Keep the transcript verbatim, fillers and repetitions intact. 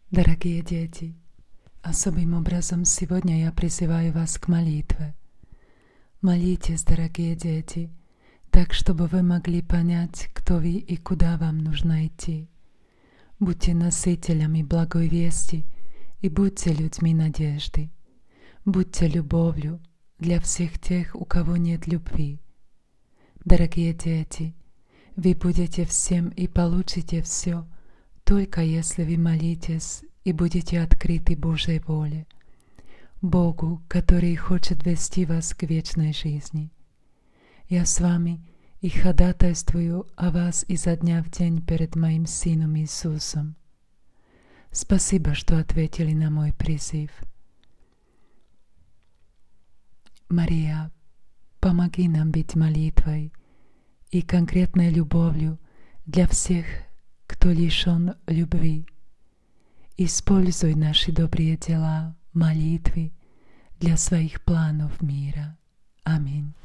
Дорогие дети, особым образом сегодня я призываю вас к молитве. Молитесь, дорогие дети, так, чтобы вы могли понять, кто вы и куда вам нужно идти. Будьте носителями благой вести и будьте людьми надежды. Будьте любовью для всех тех, у кого нет любви. Дорогие дети, вы будете всем и получите все, только если вы молитесь и будете открыты Божьей воле, Богу, который хочет вести вас к вечной жизни. Я с вами и ходатайствую о вас изо дня в день перед моим Сыном Иисусом. Спасибо, что ответили на мой призыв. Мария, помоги нам быть молитвой и конкретной любовью для всех, кто лишен любви. Используй наши добрые дела, молитвы для своих планов мира. Аминь.